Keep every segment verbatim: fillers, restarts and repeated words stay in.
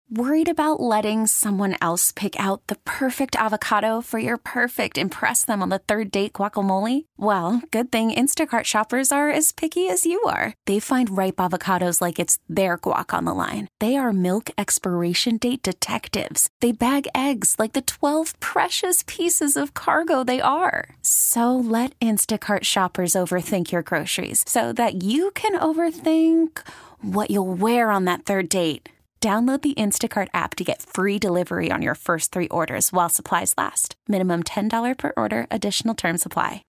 Worried about letting someone else pick out the perfect avocado for your perfect impress them on the third date guacamole? Well, good thing Instacart shoppers are as picky as you are. They find ripe avocados like it's their guac on the line. They are milk expiration date detectives. They bag eggs like the twelve precious pieces of cargo they are. So let Instacart shoppers overthink your groceries so that you can overthink what you'll wear on that third date. Download the Instacart app to get free delivery on your first three orders while supplies last. Minimum ten dollars per order. Additional terms apply.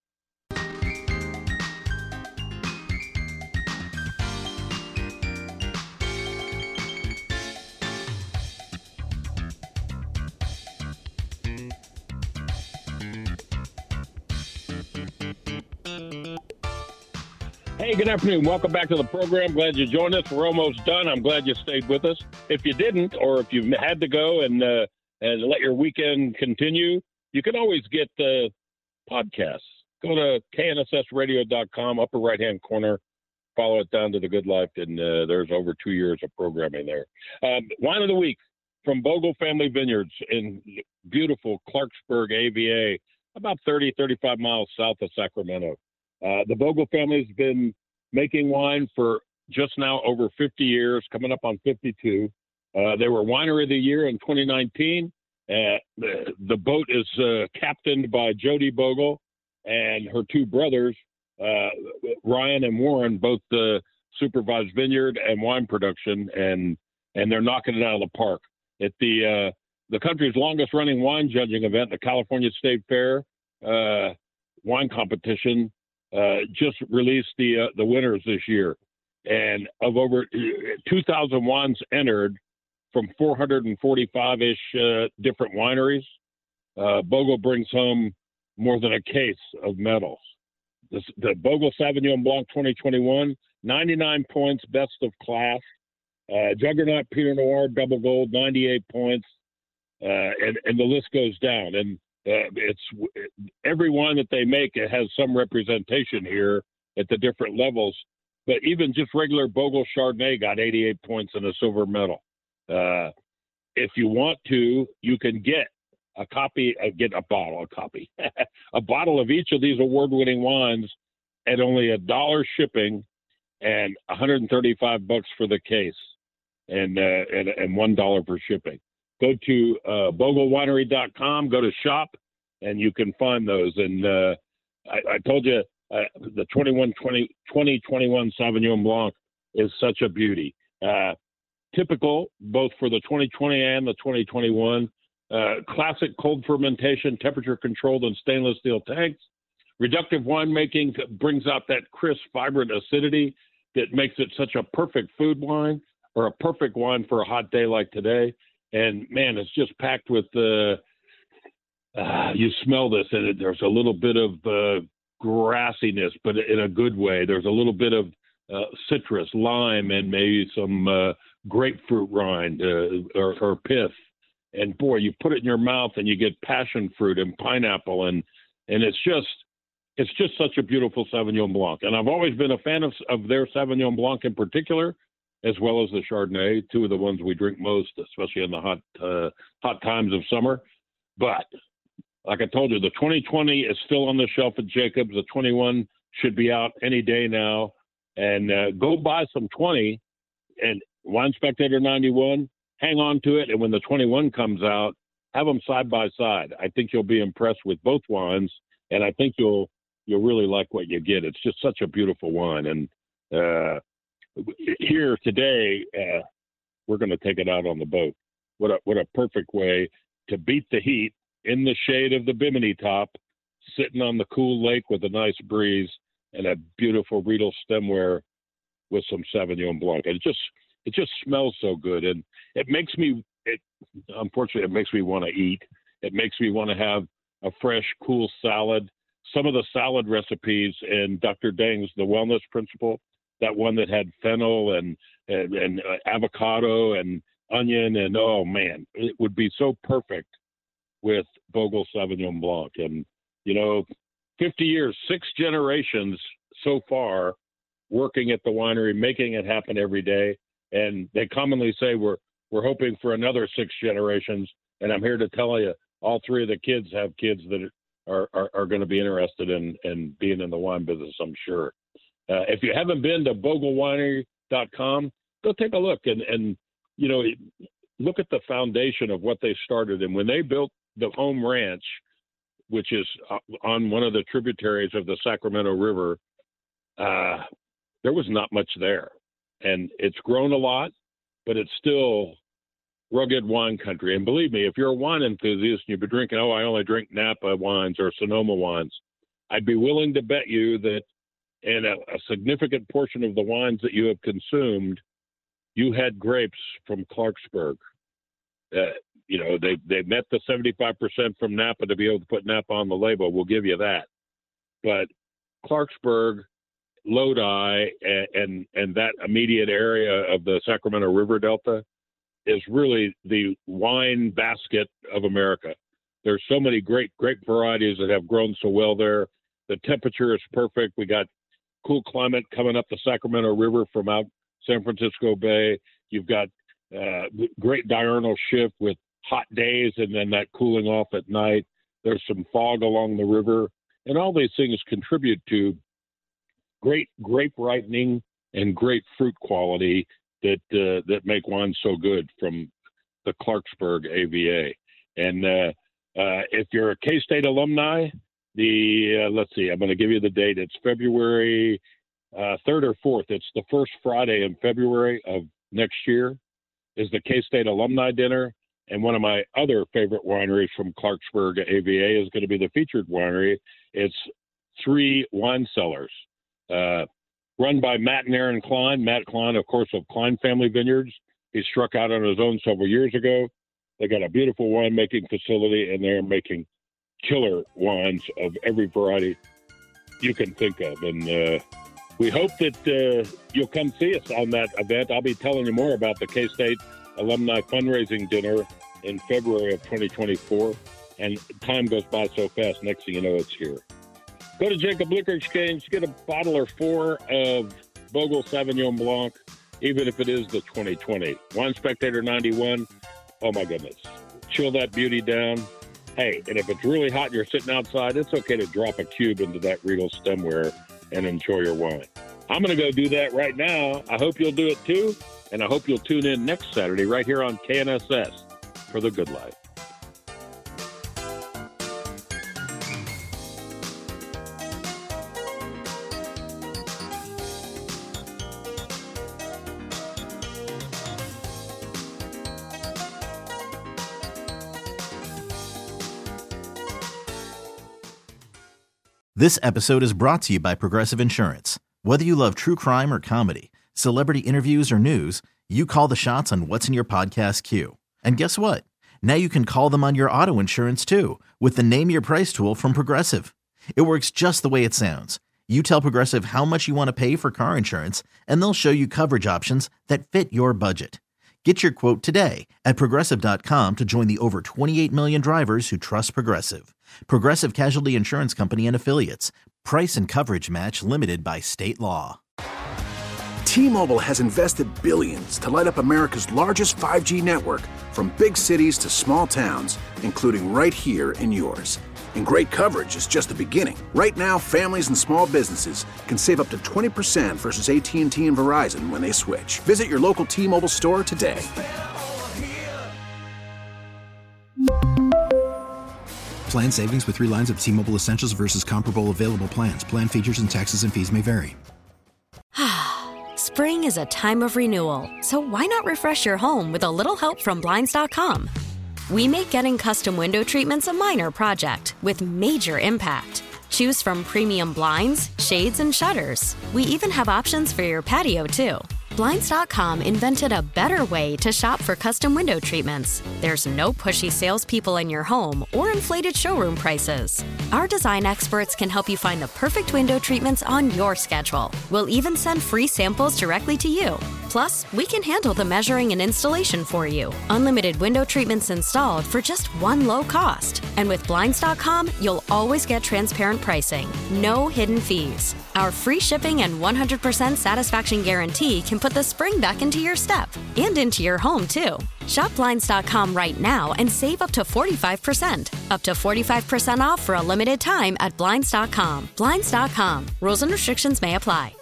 Hey, good afternoon. Welcome back to the program. Glad you joined us. We're almost done. I'm glad you stayed with us. If you didn't, or if you had to go and uh, and let your weekend continue, you can always get the uh, podcasts. Go to K N S S radio dot com, upper right-hand corner. Follow it down to The Good Life, and uh, there's over two years of programming there. Um, wine of the week from Bogle Family Vineyards in beautiful Clarksburg, A V A, about thirty, thirty-five miles south of Sacramento. Uh, the Bogle family's been making wine for just now over fifty years, coming up on fifty-two. Uh, they were Winery of the Year in twenty nineteen. Uh, the, the boat is uh, captained by Jody Bogle and her two brothers, uh, Ryan and Warren, both uh, supervise vineyard and wine production, and and they're knocking it out of the park. At the uh, the country's longest running wine judging event, the California State Fair uh, wine competition, Uh, just released the uh, the winners this year, and of over two thousand wines entered from four hundred forty-five-ish uh, different wineries. Uh, Bogle brings home more than a case of medals. This, the Bogle Sauvignon Blanc twenty twenty-one, ninety-nine points, best of class. Uh, Juggernaut Pinot Noir double gold, ninety-eight points, uh, and and the list goes down. And Uh, it's every wine that they make, it has some representation here at the different levels. But even just regular Bogle Chardonnay got eighty-eight points and a silver medal. Uh, if you want to, you can get a copy, uh, get a bottle, a copy, a bottle of each of these award-winning wines at only a dollar shipping and one hundred thirty-five bucks for the case, and uh, and, and one dollar for shipping. Go to uh, bogle winery dot com, go to shop, and you can find those. And uh, I, I told you uh, the twenty-one twenty, twenty twenty-one Sauvignon Blanc is such a beauty. Uh, typical both for the twenty twenty and the twenty twenty-one. Uh, classic cold fermentation, temperature controlled in stainless steel tanks. Reductive winemaking brings out that crisp, vibrant acidity that makes it such a perfect food wine, or a perfect wine for a hot day like today. And man, it's just packed with, uh, uh, you smell this, and it, there's a little bit of uh, grassiness, but in a good way. There's a little bit of uh, citrus, lime, and maybe some uh, grapefruit rind uh, or, or pith. And boy, you put it in your mouth, and you get passion fruit and pineapple, and and it's just it's just such a beautiful Sauvignon Blanc. And I've always been a fan of of their Sauvignon Blanc in particular, as well as the Chardonnay, two of the ones we drink most, especially in the hot uh, hot times of summer. But like I told you, the twenty twenty is still on the shelf at Jacobs. The twenty-one should be out any day now. And uh, go buy some twenty, and Wine Spectator ninety-one, hang on to it. And when the twenty-one comes out, have them side by side. I think you'll be impressed with both wines, and I think you'll you'll really like what you get. It's just such a beautiful wine. And uh, here today, uh, we're going to take it out on the boat. What a what a perfect way to beat the heat in the shade of the Bimini top, sitting on the cool lake with a nice breeze and a beautiful Riedel stemware with some Sauvignon Blanc. And it just it just smells so good, and it makes me. It unfortunately it makes me want to eat. It makes me want to have a fresh, cool salad. Some of the salad recipes in Doctor Deng's The Wellness Principle, that one that had fennel and and, and uh, avocado and onion, and oh man, it would be so perfect with Bogle Sauvignon Blanc. And you know, fifty years, six generations so far, working at the winery, making it happen every day. And they commonly say we're we're hoping for another six generations. And I'm here to tell you, all three of the kids have kids that are, are, are going to be interested in, in being in the wine business, I'm sure. Uh, if you haven't been to bogle winery dot com, go take a look and, and, you know, look at the foundation of what they started. And when they built the home ranch, which is on one of the tributaries of the Sacramento River, uh, there was not much there. And it's grown a lot, but it's still rugged wine country. And believe me, if you're a wine enthusiast and you've been drinking, oh, I only drink Napa wines or Sonoma wines, I'd be willing to bet you that in a, a significant portion of the wines that you have consumed, you had grapes from Clarksburg. Uh, you know, they, they met the seventy-five percent from Napa to be able to put Napa on the label. We'll give you that. But Clarksburg, Lodi, and, and, and that immediate area of the Sacramento River Delta is really the wine basket of America. There's so many great, great varieties that have grown so well there. The temperature is perfect. We got cool climate coming up the Sacramento River from out San Francisco Bay. You've got uh, great diurnal shift with hot days and then that cooling off at night. There's some fog along the river. And all these things contribute to great grape ripening and great fruit quality that uh, that make wine so good from the Clarksburg A V A. And uh, uh, if you're a K-State alumni, the uh, let's see, I'm going to give you the date. It's February uh, third or fourth. It's the first Friday in February of next year is the K-State alumni dinner. And one of my other favorite wineries from Clarksburg A V A is going to be the featured winery. It's Three Wine Cellars. Uh, run by Matt and Aaron Klein. Matt Klein, of course, of Klein Family Vineyards. He struck out on his own several years ago. They got a beautiful winemaking facility, and they're making killer wines of every variety you can think of. And uh, we hope that uh, you'll come see us on that event. I'll be telling you more about the K-State Alumni Fundraising Dinner in February of twenty twenty-four. And time goes by so fast, next thing you know, it's here. Go to Jacob Liquor Exchange, get a bottle or four of Bogle Sauvignon Blanc, even if it is the twenty twenty. Wine Spectator ninety-one, oh my goodness. Chill that beauty down. Hey, and if it's really hot and you're sitting outside, it's okay to drop a cube into that Regal stemware and enjoy your wine. I'm going to go do that right now. I hope you'll do it too, and I hope you'll tune in next Saturday right here on K N S S for The Good Life. This episode is brought to you by Progressive Insurance. Whether you love true crime or comedy, celebrity interviews or news, you call the shots on what's in your podcast queue. And guess what? Now you can call them on your auto insurance too with the Name Your Price tool from Progressive. It works just the way it sounds. You tell Progressive how much you want to pay for car insurance, and they'll show you coverage options that fit your budget. Get your quote today at Progressive dot com to join the over twenty-eight million drivers who trust Progressive. Progressive Casualty Insurance Company and Affiliates. Price and coverage match limited by state law. T-Mobile has invested billions to light up America's largest five G network, from big cities to small towns, including right here in yours. And great coverage is just the beginning. Right now, families and small businesses can save up to twenty percent versus A T and T and Verizon when they switch. Visit your local T-Mobile store today. Plan savings with three lines of T-Mobile Essentials versus comparable available plans. Plan features and taxes and fees may vary. Spring is a time of renewal, so why not refresh your home with a little help from Blinds dot com? We make getting custom window treatments a minor project with major impact. Choose from premium blinds, shades, and shutters. We even have options for your patio, too. Blinds dot com invented a better way to shop for custom window treatments. There's no pushy salespeople in your home or inflated showroom prices. Our design experts can help you find the perfect window treatments on your schedule. We'll even send free samples directly to you. Plus, we can handle the measuring and installation for you. Unlimited window treatments installed for just one low cost. And with Blinds dot com, you'll always get transparent pricing. No hidden fees. Our free shipping and one hundred percent satisfaction guarantee can put the spring back into your step and into your home, too. Shop Blinds dot com right now and save up to forty-five percent. Up to forty-five percent off for a limited time at Blinds dot com. Blinds dot com. Rules and restrictions may apply.